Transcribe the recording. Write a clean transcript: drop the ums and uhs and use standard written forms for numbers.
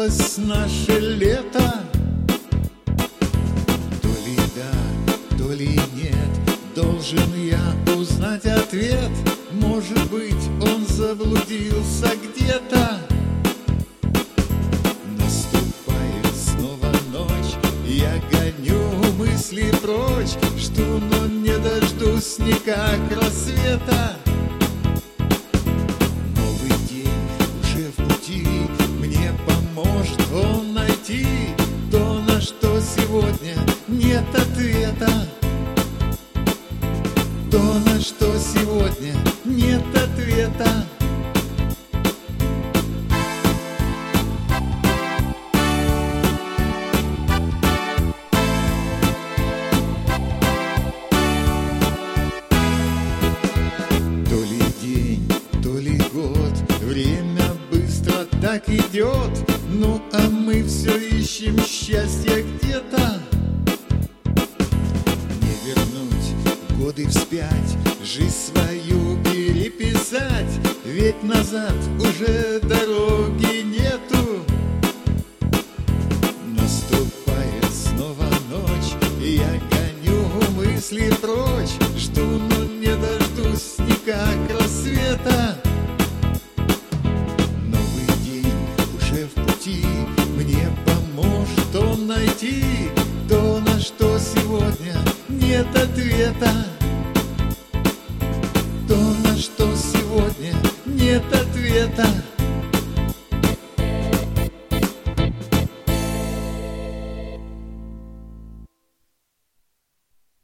кончилось наше лето. То ли да, то ли нет, должен я узнать ответ. Может быть, он заблудился где-то. Наступает снова ночь, я гоню мысли прочь, жду, но не дождусь никак рассвета. Новый день уже в пути, мне поможет он найти то, на что сегодня нет ответа. То, на что сегодня нет ответа. То ли день, то ли год, время быстро так идет. Ну а мы все ищем счастье где-то. Не вернуть годы вспять, жизнь свою переписать, ведь назад уже дороги нету. Наступает снова ночь, и я гоню мысли прочь, жду, но не дождусь никак рассвета. Новый день уже в пути, мне поможет он найти то, на что сегодня нет ответа.